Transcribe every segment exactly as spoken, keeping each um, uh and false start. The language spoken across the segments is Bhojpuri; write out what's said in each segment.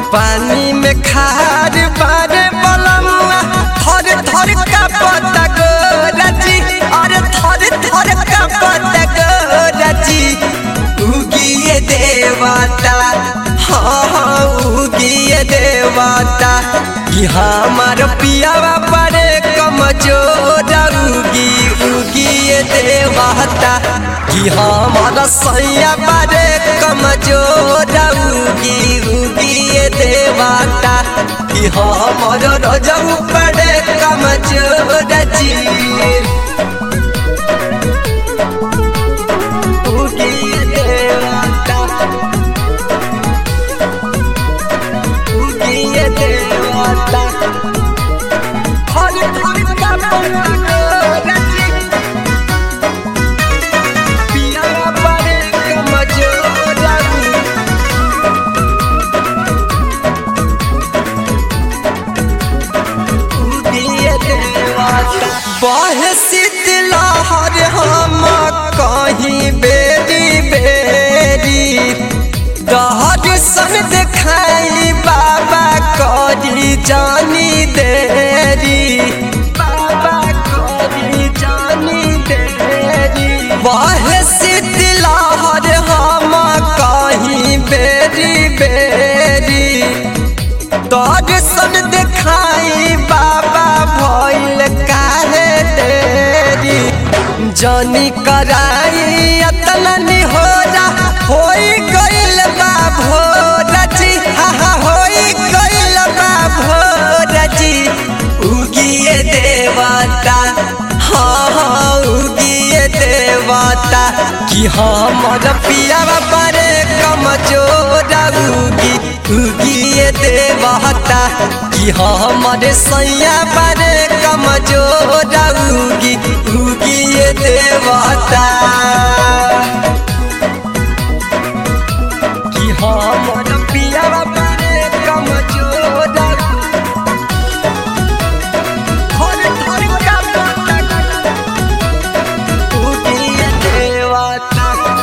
पानी में खार बारे बलमुआ थर थर का पता गोरजी अरे थर थर का पता गोरजी उगिए देवता हाँ हाँ उगिए देवता कि हमार पियावा बड़े कमजोर उगी उगिए देवता कि हमारा सैया बड़े कमजोर उगी उगिए देवता कि हमार रजब बड़े कमजोर जी उगिए देवता उगिए देवता हर हर का पता पिया बड़े कमजोर उगिए देवता बहे शीतलहर हम कहीं बेरी बेरी दहर सन देखाई बाबा करी जानी देरी बाबा करी जानी देरी बहे शीतलहर हम कहीं बेरी बेरी दर्शन देखाई बाबा भइल काहे देरी जानी कराई अतना निहोरा होई गइल बा भोरजी हा हा होई गइल बा भोरजी उगिए देवता हाँ हाँ उगिए देवता कि हमर पियावा बड़े कमजोर उगी उगिए देवता कि हमर सैया बड़े कमजोर उगी उगिए देवता कि हमर पियावा बड़े कमजोर हर हर का पता उगिए देवता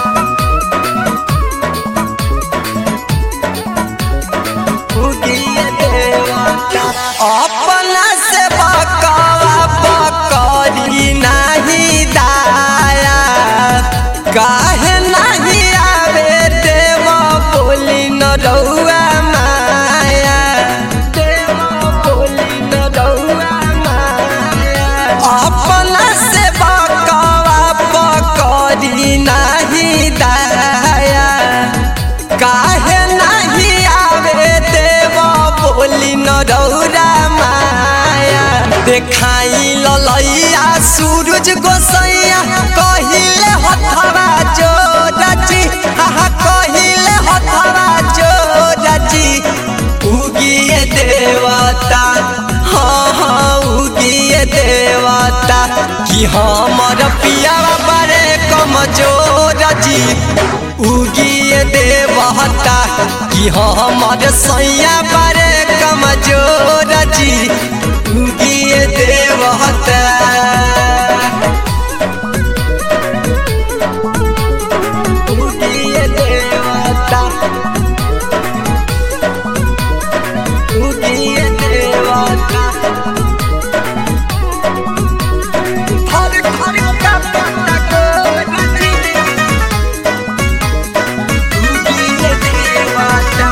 उगिए देवता अपना से बकवा बकरी नहीं दाया काहे नहीं आवे देव बोली न रउआ माया देव बोली न रउआ माया अपना से बकवा बकरी नहीं दाया काहे नहीं आवे देव बोली न रउआ माया देखाई ललैया सूरज गोसैया कहिले हथवा जोरजी हा कहिले हथवा जोरजी उगिए देवता हाँ हाँ उगिए देवता कि हमर पियावा बड़े कमजोर जी उगिए देवता कि हमर सैया बड़े कमजोर जी उगिए देवता उगिए देवता उगिए देवता हर हर का पता गोरजी उगिए देवता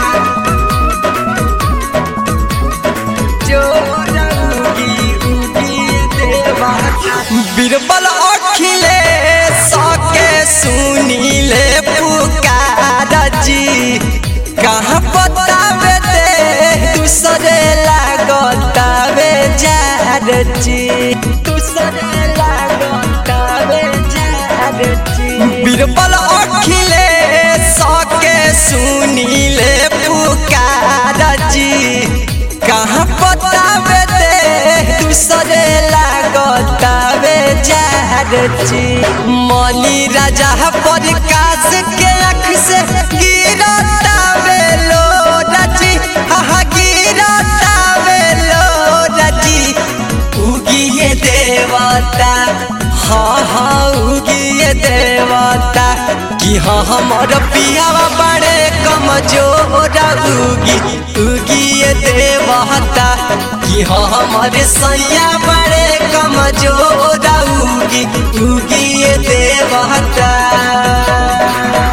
जोर उगी उगिए देवता बीरबल अखिले सके सुनीले पुकार जी कहाँ बतावे दे दूसरे लागतावे जार जी दूसरे लागतावे जार जी बीरबल अखिले सके सुनीले पुकार जी कहाँ बतावे दे दूसरे लागतावे जार जी मनी राजा प्रकाश के अख से गिरतावे लो रजी हा गिरतावे लो रजी उगिए देवता हाँ हाँ उगिए देवता कि हाँ हमर पियावा बड़े कमजोर उगी उगी देवता कि हमारे सैया बड़े कमजोर उगी उगी देवता।